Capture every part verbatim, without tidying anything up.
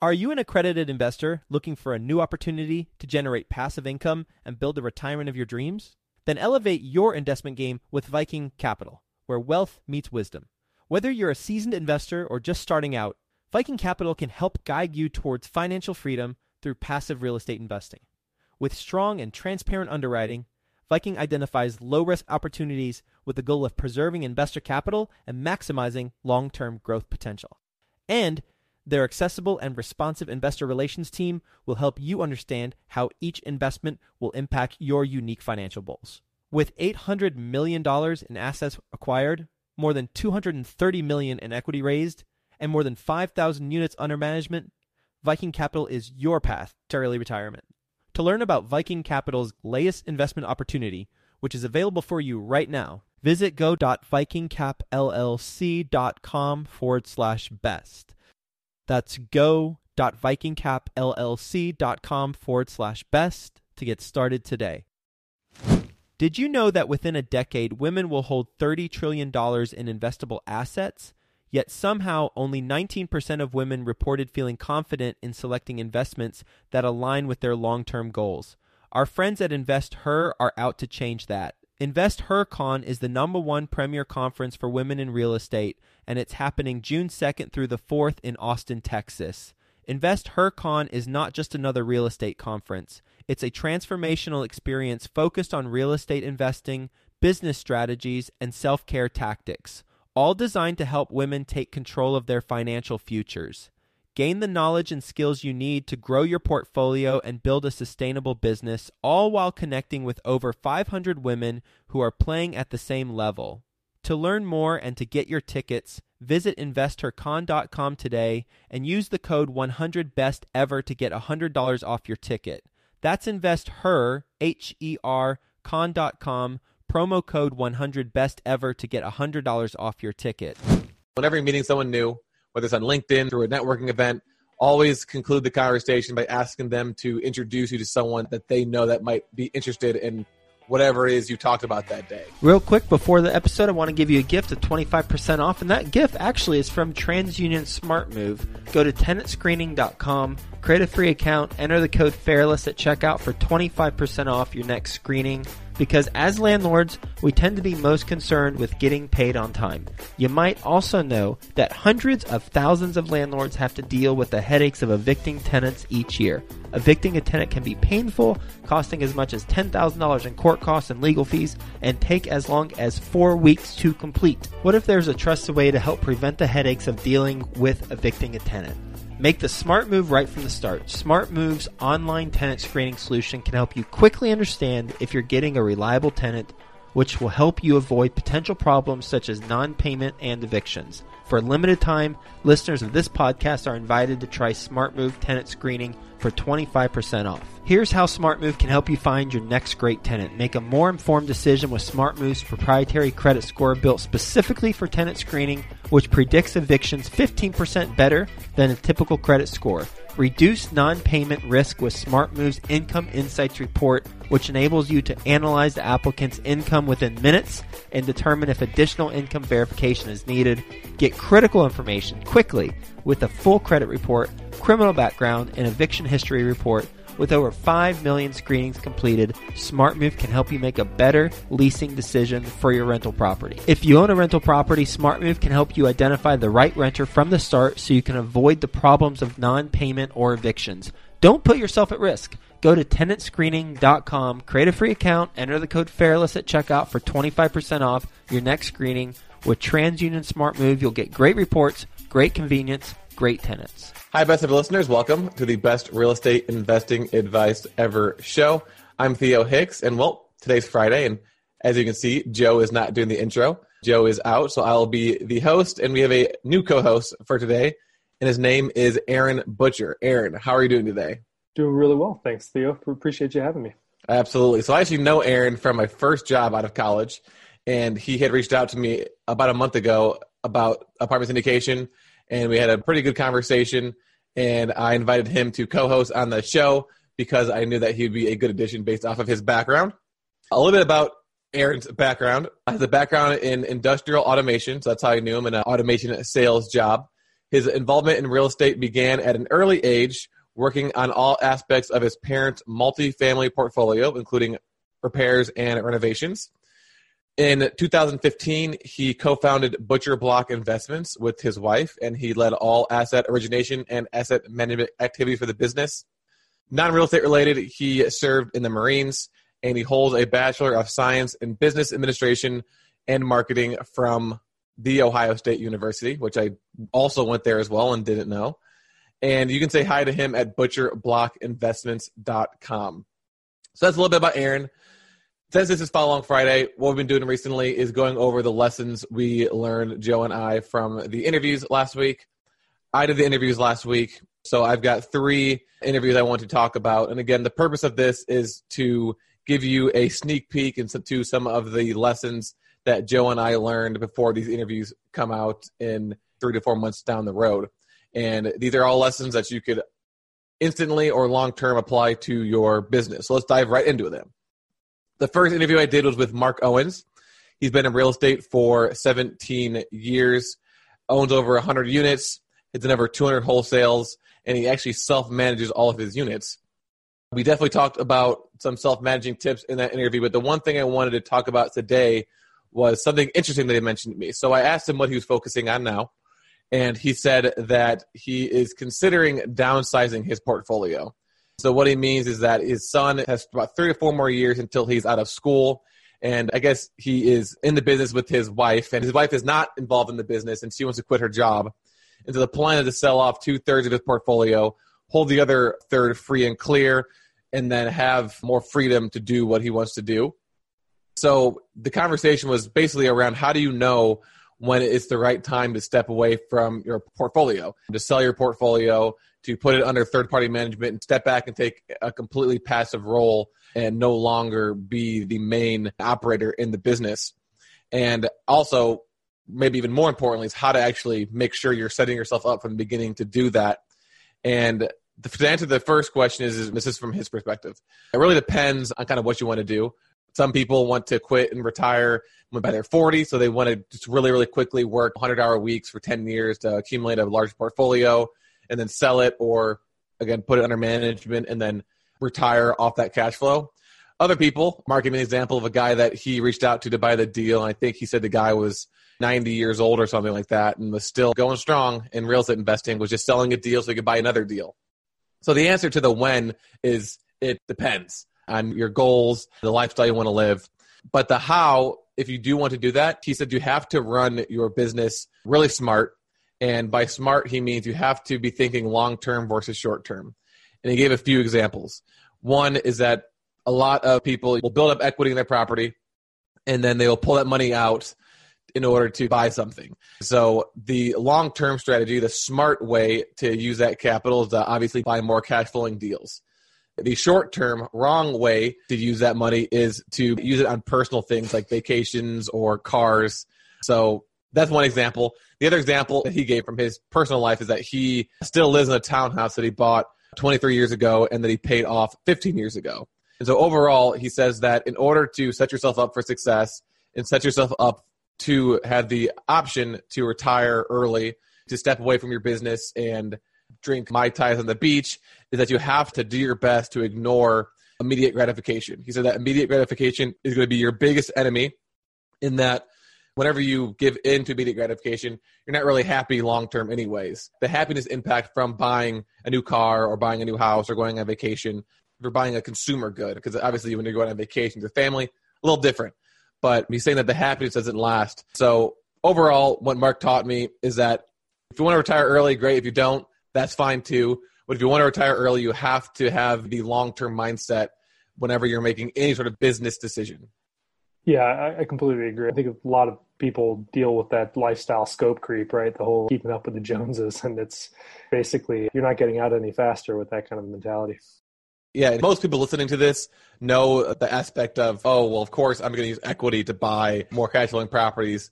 Are you an accredited investor looking for a new opportunity to generate passive income and build the retirement of your dreams? Then elevate your investment game with Viking Capital, where wealth meets wisdom. Whether you're a seasoned investor or just starting out, Viking Capital can help guide you towards financial freedom through passive real estate investing. With strong and transparent underwriting, Viking identifies low-risk opportunities with the goal of preserving investor capital and maximizing long-term growth potential. And their accessible and responsive investor relations team will help you understand how each investment will impact your unique financial goals. With eight hundred million dollars in assets acquired, more than two hundred thirty million dollars in equity raised, and more than five thousand units under management, Viking Capital is your path to early retirement. To learn about Viking Capital's latest investment opportunity, which is available for you right now, visit go.vikingcapllc.com forward slash best. That's go.vikingcapllc.com forward slash best to get started today. Did you know that within a decade, women will hold thirty trillion dollars in investable assets? Yet somehow only nineteen percent of women reported feeling confident in selecting investments that align with their long-term goals. Our friends at InvestHer are out to change that. InvestHerCon is the number one premier conference for women in real estate, and it's happening June second through the fourth in Austin, Texas. InvestHerCon is not just another real estate conference. It's a transformational experience focused on real estate investing, business strategies, and self-care tactics, all designed to help women take control of their financial futures. Gain the knowledge and skills you need to grow your portfolio and build a sustainable business, all while connecting with over five hundred women who are playing at the same level. To learn more and to get your tickets, visit investor con dot com today and use the code one hundred best ever to get one hundred dollars off your ticket. That's InvestHer, H E R, con dot com, promo code one hundred best ever to get one hundred dollars off your ticket. Whenever you're meeting someone new, whether it's on LinkedIn, through a networking event, always conclude the conversation by asking them to introduce you to someone that they know that might be interested in whatever it is you talked about that day. Real quick, before the episode, I want to give you a gift of twenty-five percent off, and that gift actually is from TransUnion SmartMove. Go to tenant screening dot com, create a free account, enter the code FAIRLESS at checkout for twenty-five percent off your next screening. Because as landlords, we tend to be most concerned with getting paid on time. You might also know that hundreds of thousands of landlords have to deal with the headaches of evicting tenants each year. Evicting a tenant can be painful, costing as much as ten thousand dollars in court costs and legal fees, and take as long as four weeks to complete. What if there's a trusted way to help prevent the headaches of dealing with evicting a tenant? Make the smart move right from the start. SmartMove's online tenant screening solution can help you quickly understand if you're getting a reliable tenant, which will help you avoid potential problems such as non-payment and evictions. For a limited time, listeners of this podcast are invited to try SmartMove tenant screening for twenty-five percent off. Here's how SmartMove can help you find your next great tenant. Make a more informed decision with SmartMove's proprietary credit score built specifically for tenant screening, which predicts evictions fifteen percent better than a typical credit score. Reduce non-payment risk with SmartMove's Income Insights report, which enables you to analyze the applicant's income within minutes and determine if additional income verification is needed. Get critical information quickly with a full credit report, criminal background, and eviction history report. With over five million screenings completed, SmartMove can help you make a better leasing decision for your rental property. If you own a rental property, SmartMove can help you identify the right renter from the start so you can avoid the problems of non-payment or evictions. Don't put yourself at risk. Go to tenant screening dot com, create a free account, enter the code FAIRLESS at checkout for twenty-five percent off your next screening. With TransUnion SmartMove, you'll get great reports, great convenience, great tenants. Hi, best ever listeners. Welcome to the Best Real Estate Investing Advice Ever show. I'm Theo Hicks, and well, today's Friday, and as you can see, Joe is not doing the intro. Joe is out, so I'll be the host, and we have a new co-host for today, and his name is Aaron Butcher. Aaron, how are you doing today? Doing really well. Thanks, Theo. Appreciate you having me. Absolutely. So I actually know Aaron from my first job out of college, and he had reached out to me about a month ago about apartment syndication, and we had a pretty good conversation, and I invited him to co-host on the show because I knew that he would be a good addition based off of his background. A little bit about Aaron's background. He has a background in industrial automation, so that's how I knew him, in an automation sales job. His involvement in real estate began at an early age, working on all aspects of his parents' multifamily portfolio, including repairs and renovations. In two thousand fifteen, he co-founded Butcher Block Investments with his wife, and he led all asset origination and asset management activities for the business. Non-real estate related, he served in the Marines, and he holds a Bachelor of Science in Business Administration and Marketing from The Ohio State University, which I also went there as well and didn't know. And you can say hi to him at butcher block investments dot com. So that's a little bit about Aaron. Since this is Follow Along Friday, what we've been doing recently is going over the lessons we learned, Joe and I, from the interviews last week. I did the interviews last week, so I've got three interviews I want to talk about. And again, the purpose of this is to give you a sneak peek into some of the lessons that Joe and I learned before these interviews come out in three to four months down the road. And these are all lessons that you could instantly or long-term apply to your business. So let's dive right into them. The first interview I did was with Mark Owens. He's been in real estate for seventeen years, owns over one hundred units, has done over two hundred wholesales, and he actually self-manages all of his units. We definitely talked about some self-managing tips in that interview, but the one thing I wanted to talk about today was something interesting that he mentioned to me. So I asked him what he was focusing on now, and he said that he is considering downsizing his portfolio. So what he means is that his son has about three to four more years until he's out of school. And I guess he is in the business with his wife, and his wife is not involved in the business, and she wants to quit her job. And so the plan is to sell off two-thirds of his portfolio, hold the other third free and clear, and then have more freedom to do what he wants to do. So the conversation was basically around how do you know when it's the right time to step away from your portfolio, to sell your portfolio, to put it under third-party management and step back and take a completely passive role and no longer be the main operator in the business. And also, maybe even more importantly, is how to actually make sure you're setting yourself up from the beginning to do that. And the, to answer the first question is, is, this is from his perspective. It really depends on kind of what you want to do. Some people want to quit and retire by their forty, so they want to just really, really quickly work one hundred-hour weeks for ten years to accumulate a large portfolio and then sell it or, again, put it under management and then retire off that cash flow. Other people, Mark gave me an example of a guy that he reached out to to buy the deal, and I think he said the guy was ninety years old or something like that and was still going strong in real estate investing, was just selling a deal so he could buy another deal. So the answer to the when is it depends on your goals, the lifestyle you want to live. But the how, if you do want to do that, he said you have to run your business really smart. And by smart, he means you have to be thinking long-term versus short-term. And he gave a few examples. One is that a lot of people will build up equity in their property, and then they will pull that money out in order to buy something. So the long-term strategy, the smart way to use that capital is to obviously buy more cash-flowing deals. The short-term wrong way to use that money is to use it on personal things like vacations or cars. So that's one example. The other example that he gave from his personal life is that he still lives in a townhouse that he bought twenty-three years ago and that he paid off fifteen years ago. And so overall, he says that in order to set yourself up for success and set yourself up to have the option to retire early, to step away from your business and drink Mai Tais on the beach, is that you have to do your best to ignore immediate gratification. He said that immediate gratification is going to be your biggest enemy, in that whenever you give in to immediate gratification, you're not really happy long-term anyways. The happiness impact from buying a new car or buying a new house or going on vacation, if you're buying a consumer good, because obviously when you're going on vacation with your family, a little different. But he's saying that the happiness doesn't last. So overall, what Mark taught me is that if you want to retire early, great. If you don't, that's fine too. But if you want to retire early, you have to have the long-term mindset whenever you're making any sort of business decision. Yeah, I, I completely agree. I think a lot of people deal with that lifestyle scope creep, right? The whole keeping up with the Joneses. And it's basically, you're not getting out any faster with that kind of mentality. Yeah, most people listening to this know the aspect of, oh, well, of course, I'm going to use equity to buy more cash flowing properties.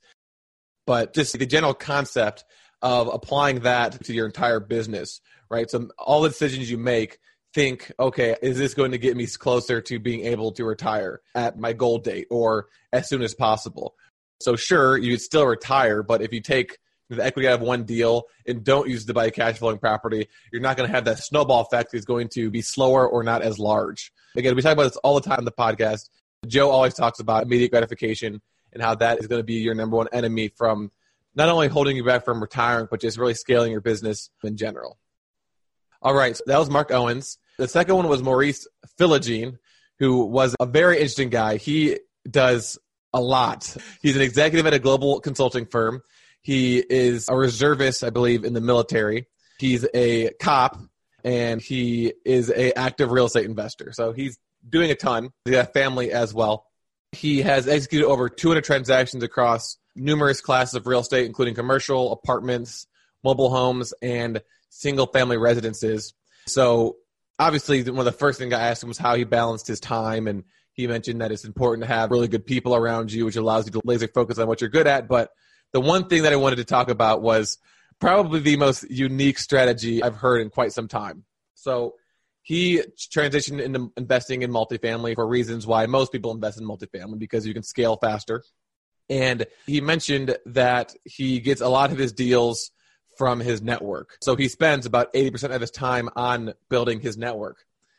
But just the general concept of applying that to your entire business, right? So all the decisions you make, think, okay, is this going to get me closer to being able to retire at my goal date or as soon as possible? So sure, you'd still retire, but if you take the equity out of one deal and don't use it to buy a cash flowing property, you're not going to have that snowball effect. It's going to be slower or not as large. Again, we talk about this all the time in the podcast. Joe always talks about immediate gratification and how that is going to be your number one enemy from not only holding you back from retiring, but just really scaling your business in general. All right, so that was Mark Owens. The second one was Maurice Philogene, who was a very interesting guy. He does a lot. He's an executive at a global consulting firm. He is a reservist, I believe, in the military. He's a cop, and he is an active real estate investor. So he's doing a ton. He's got a family as well. He has executed over two hundred transactions across numerous classes of real estate, including commercial, apartments, mobile homes, and single-family residences. So obviously, one of the first things I asked him was how he balanced his time, and he mentioned that it's important to have really good people around you, which allows you to laser focus on what you're good at. But the one thing that I wanted to talk about was probably the most unique strategy I've heard in quite some time. So he transitioned into investing in multifamily for reasons why most people invest in multifamily, because you can scale faster. And he mentioned that he gets a lot of his deals from his network. So he spends about eighty percent of his time on building his network.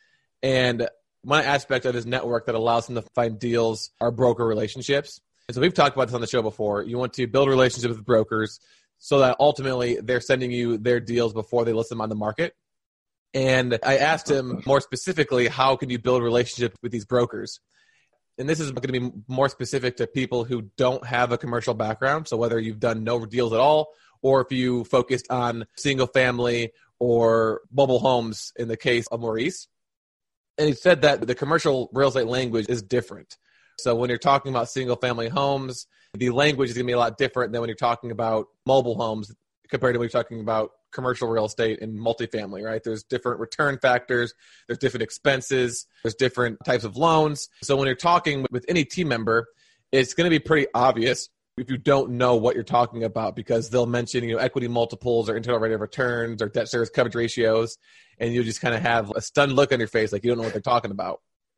And one aspect of his network that allows him to find deals are broker relationships. And so we've talked about this on the show before. You want to build relationships with brokers so that ultimately they're sending you their deals before they list them on the market. And I asked him more specifically, how can you build relationships with these brokers? And this is going to be more specific to people who don't have a commercial background. So whether you've done no deals at all, or if you focused on single family or mobile homes in the case of Maurice. And he said that the commercial real estate language is different. So when you're talking about single family homes, the language is going to be a lot different than when you're talking about mobile homes compared to when you're talking about commercial real estate and multifamily, right? There's different return factors. There's different expenses. There's different types of loans. So when you're talking with any team member, it's going to be pretty obvious if you don't know what you're talking about, because they'll mention, you know, equity multiples or internal rate of returns or debt service coverage ratios, and you just kind of have a stunned look on your face like you don't know what they're talking about.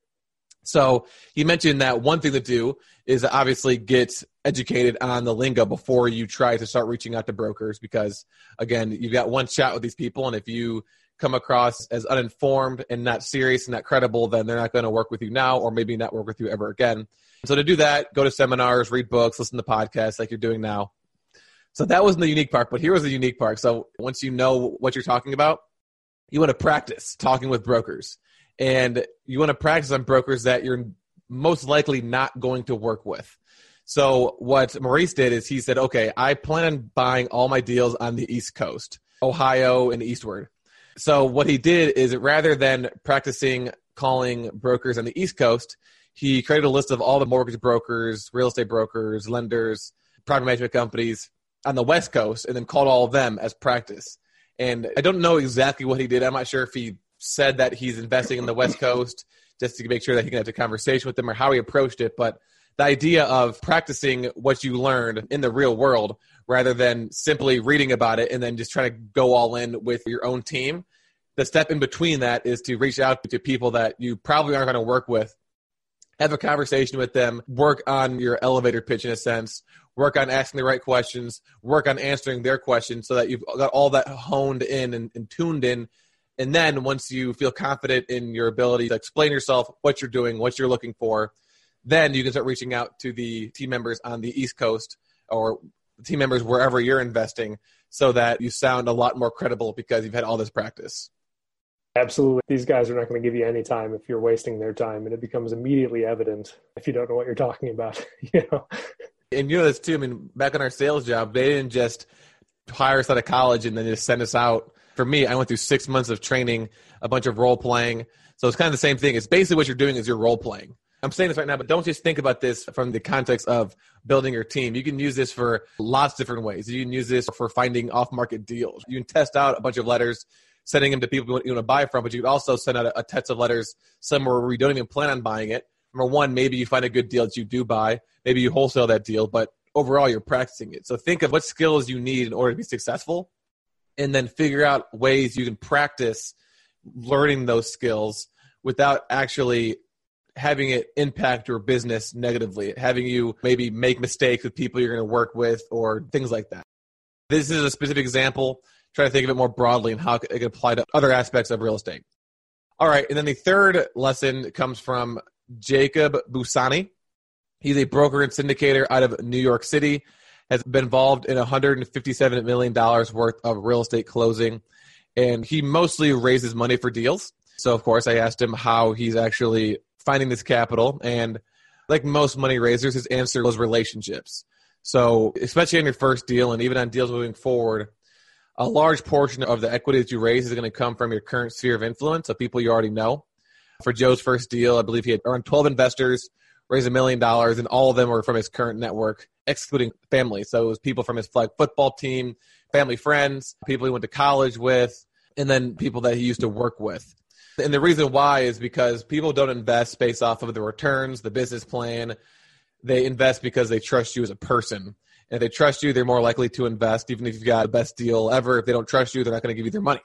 So he mentioned that one thing to do is obviously get educated on the lingo before you try to start reaching out to brokers, because, again, you've got one shot with these people, and if you come across as uninformed and not serious and not credible, then they're not going to work with you now, or maybe not work with you ever again. So to do that, go to seminars, read books, listen to podcasts like you're doing now. So that wasn't the unique part, but here was the unique part. So once you know what you're talking about, you want to practice talking with brokers. And you want to practice on brokers that you're most likely not going to work with. So what Maurice did is he said, okay, I plan on buying all my deals on the East Coast, Ohio and eastward. So what he did is, rather than practicing calling brokers on the East Coast, he created a list of all the mortgage brokers, real estate brokers, lenders, private management companies on the West Coast, and then called all of them as practice. And I don't know exactly what he did. I'm not sure if he said that he's investing in the West Coast just to make sure that he can have a conversation with them, or how he approached it. But the idea of practicing what you learned in the real world rather than simply reading about it and then just trying to go all in with your own team, the step in between that is to reach out to people that you probably aren't going to work with, have a conversation with them, work on your elevator pitch in a sense, work on asking the right questions, work on answering their questions so that you've got all that honed in and, and tuned in. And then once you feel confident in your ability to explain yourself, what you're doing, what you're looking for, then you can start reaching out to the team members on the East Coast or team members wherever you're investing, so that you sound a lot more credible because you've had all this practice. Absolutely. These guys are not going to give you any time if you're wasting their time, and it becomes immediately evident if you don't know what you're talking about. You know? And you know this too. I mean, back on our sales job, they didn't just hire us out of college and then just send us out. For me, I went through six months of training, a bunch of role playing. So it's kind of the same thing. It's basically what you're doing is you're role playing. I'm saying this right now, but don't just think about this from the context of building your team. You can use this for lots of different ways. You can use this for finding off-market deals. You can test out a bunch of letters, sending them to people you want to buy from, but you can also send out a, a test of letters somewhere where you don't even plan on buying it. Number one, maybe you find a good deal that you do buy. Maybe you wholesale that deal, but overall you're practicing it. So think of what skills you need in order to be successful, and then figure out ways you can practice learning those skills without actually having it impact your business negatively, having you maybe make mistakes with people you're going to work with or things like that. This is a specific example. Try to think of it more broadly and how it can apply to other aspects of real estate. All right, and then the third lesson comes from Jacob Busani. He's a broker and syndicator out of New York City, has been involved in one hundred fifty-seven million dollars worth of real estate closing, and he mostly raises money for deals. So, of course, I asked him how he's actually finding this capital, and like most money raisers, his answer was relationships. So, especially on your first deal and even on deals moving forward, a large portion of the equity that you raise is going to come from your current sphere of influence, so people you already know. For Joe's first deal, I believe he had around twelve investors, raised a million dollars, and all of them were from his current network, excluding family. So it was people from his flag football team, family friends, people he went to college with, and then people that he used to work with. And the reason why is because people don't invest based off of the returns, the business plan. They invest because they trust you as a person. And if they trust you, they're more likely to invest, even if you've got the best deal ever. If they don't trust you, they're not going to give you their money.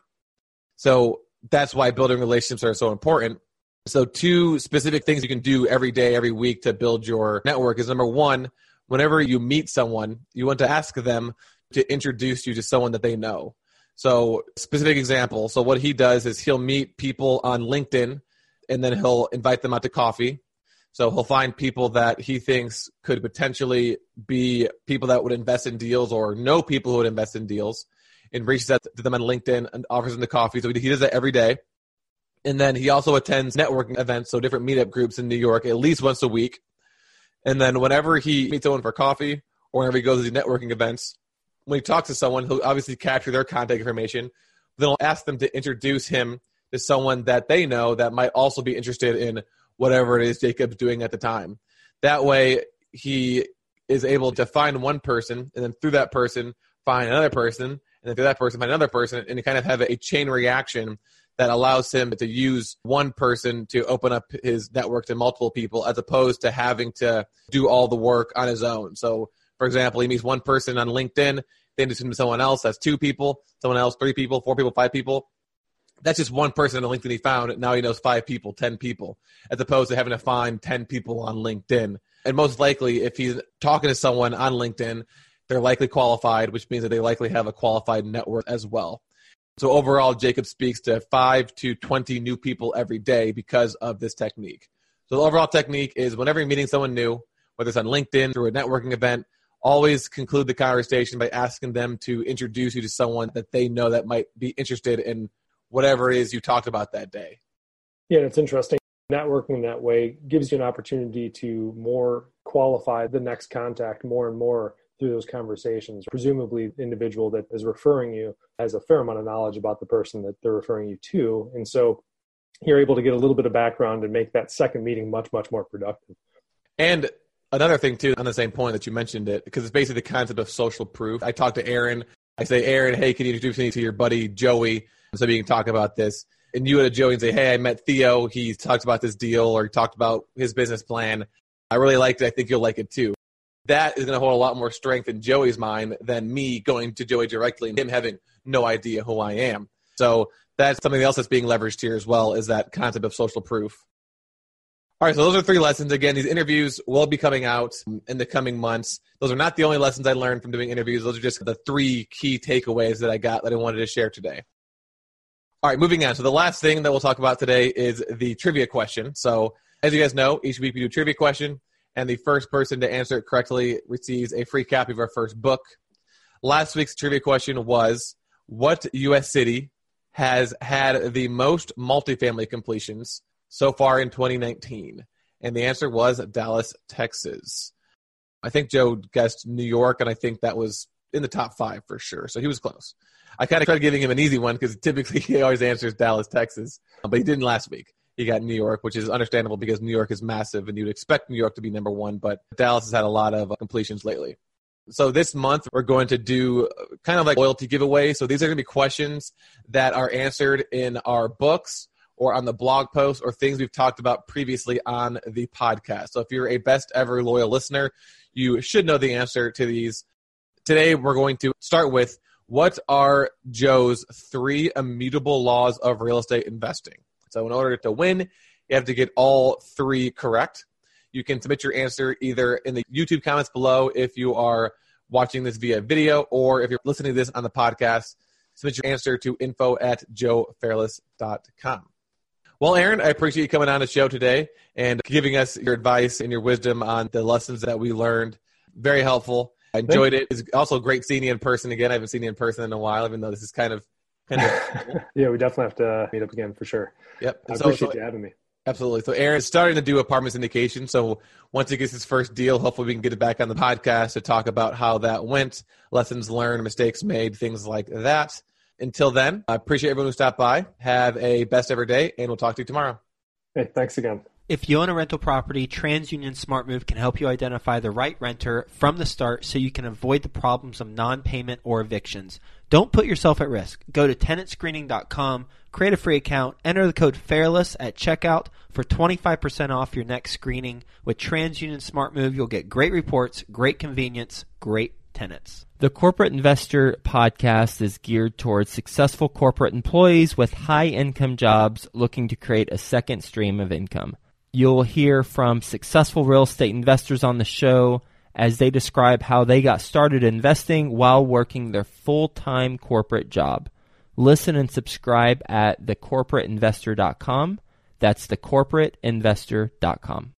So that's why building relationships are so important. So two specific things you can do every day, every week to build your network is, number one, whenever you meet someone, you want to ask them to introduce you to someone that they know. So specific example, so what he does is he'll meet people on LinkedIn, and then he'll invite them out to coffee. So he'll find people that he thinks could potentially be people that would invest in deals or know people who would invest in deals, and reaches out to them on LinkedIn and offers them the coffee. So he does that every day. And then he also attends networking events, so different meetup groups in New York, at least once a week. And then whenever he meets someone for coffee or whenever he goes to these networking events, when he talks to someone, he'll obviously capture their contact information. Then he'll ask them to introduce him to someone that they know that might also be interested in whatever it is Jacob's doing at the time. That way, he is able to find one person, and then through that person, find another person, and then through that person, find another person, and kind of have a chain reaction that allows him to use one person to open up his network to multiple people, as opposed to having to do all the work on his own. So, for example, he meets one person on LinkedIn, they introduce him to someone else, that's two people, someone else, three people, four people, five people. That's just one person on LinkedIn he found. Now he knows five people, ten people, as opposed to having to find ten people on LinkedIn. And most likely, if he's talking to someone on LinkedIn, they're likely qualified, which means that they likely have a qualified network as well. So overall, Jacob speaks to five to twenty new people every day because of this technique. So the overall technique is, whenever you're meeting someone new, whether it's on LinkedIn, through a networking event, always conclude the conversation by asking them to introduce you to someone that they know that might be interested in whatever it is you talked about that day. Yeah, it's interesting. Networking that way gives you an opportunity to more qualify the next contact more and more through those conversations. Presumably, the individual that is referring you has a fair amount of knowledge about the person that they're referring you to. And so you're able to get a little bit of background and make that second meeting much, much more productive. And another thing, too, on the same point that you mentioned it, because it's basically the concept of social proof. I talked to Aaron. I say, Aaron, hey, can you introduce me to your buddy Joey so we can talk about this? And you go to Joey and say, hey, I met Theo. He talked about this deal, or he talked about his business plan. I really liked it. I think you'll like it, too. That is going to hold a lot more strength in Joey's mind than me going to Joey directly and him having no idea who I am. So that's something else that's being leveraged here as well, is that concept of social proof. All right, so those are three lessons. Again, these interviews will be coming out in the coming months. Those are not the only lessons I learned from doing interviews. Those are just the three key takeaways that I got that I wanted to share today. All right, moving on. So the last thing that we'll talk about today is the trivia question. So as you guys know, each week we do a trivia question, and the first person to answer it correctly receives a free copy of our first book. Last week's trivia question was, what U S city has had the most multifamily completions so far in twenty nineteen? And the answer was Dallas, Texas. I think Joe guessed New York, and I think that was in the top five for sure. So he was close. I kind of tried giving him an easy one because typically he always answers Dallas, Texas, but he didn't last week. He got New York, which is understandable because New York is massive, and you'd expect New York to be number one, but Dallas has had a lot of completions lately. So this month, we're going to do kind of like loyalty giveaway. So these are going to be questions that are answered in our books or on the blog post or things we've talked about previously on the podcast. So if you're a best ever loyal listener, you should know the answer to these. Today, we're going to start with, what are Joe's three immutable laws of real estate investing? So in order to win, you have to get all three correct. You can submit your answer either in the YouTube comments below if you are watching this via video, or if you're listening to this on the podcast, submit your answer to info at joe fairless dot com. Well, Aaron, I appreciate you coming on the show today and giving us your advice and your wisdom on the lessons that we learned. Very helpful. I enjoyed it. It's also great seeing you in person again. I haven't seen you in person in a while, even though this is kind of kind of yeah, we definitely have to meet up again for sure. Yep. I so, appreciate so, you having me. Absolutely. So Aaron is starting to do apartment syndication. So once he gets his first deal, hopefully we can get it back on the podcast to talk about how that went, lessons learned, mistakes made, things like that. Until then, I appreciate everyone who stopped by. Have a best ever day, and we'll talk to you tomorrow. Hey, thanks again. If you own a rental property, TransUnion SmartMove can help you identify the right renter from the start so you can avoid the problems of non-payment or evictions. Don't put yourself at risk. Go to tenant screening dot com, create a free account, enter the code FAIRLESS at checkout for twenty-five percent off your next screening. With TransUnion SmartMove, you'll get great reports, great convenience, great tenants. The Corporate Investor Podcast is geared towards successful corporate employees with high-income jobs looking to create a second stream of income. You'll hear from successful real estate investors on the show as they describe how they got started investing while working their full-time corporate job. Listen and subscribe at the corporate investor dot com. That's the corporate investor dot com.